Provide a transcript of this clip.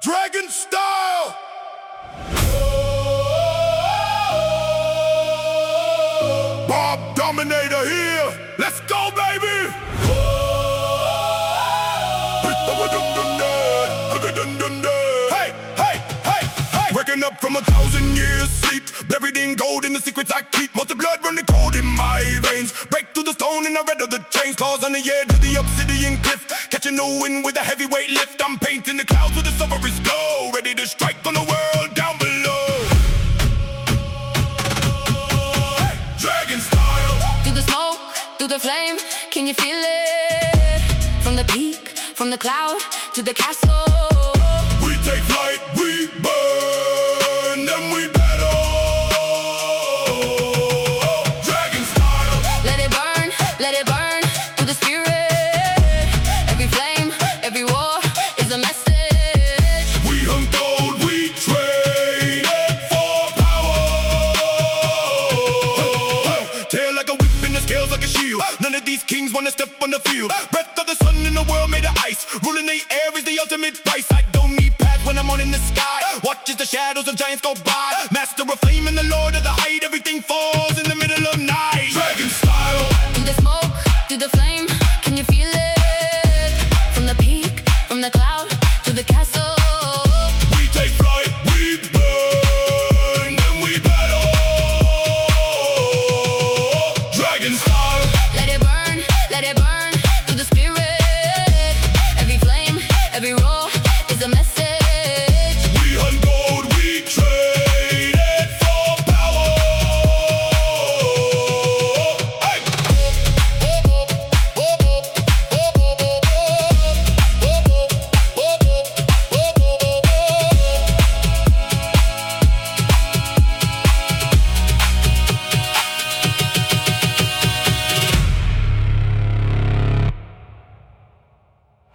Dragon style. Bob Dominator here. Let's go, baby. Hey, hey, hey, hey. Waking up from 1,000 years sleep, buried in gold in the secrets I keep. Most of blood running cold in my veins. Break through the stone in the red of the chains. Claws on the air to the obsidian cliff. Catching the wind with a heavyweight lift. I'm painting the clouds with a sulphurous glow, ready to strike on the world down below. Hey, dragon style. Through the smoke, through the flame, can you feel it? From the peak, from the cloud to the castle. We take flight, we burn, then we battle. Dragon style. Let it burn through the spirit. Every flame, every war is a message. We hunt gold, we trade it for power. Tail like a whip and the scales like a shield. None of these kings wanna step on the field. Breath of the sun in the world made of ice. Ruling the air is the ultimate price. I don't need pads when I'm on in the sky. Watch as the shadows of giants go by. Master of flame and the lord of the height. Everything falls in the middle of night. Dragon style. Through the smoke, through the flame, can you feel it? From the peak, from the cloud to the castle. We take flight, we burn, then we battle. Dragon style. Let it burn through the spirit. Every flame, every roar is a message.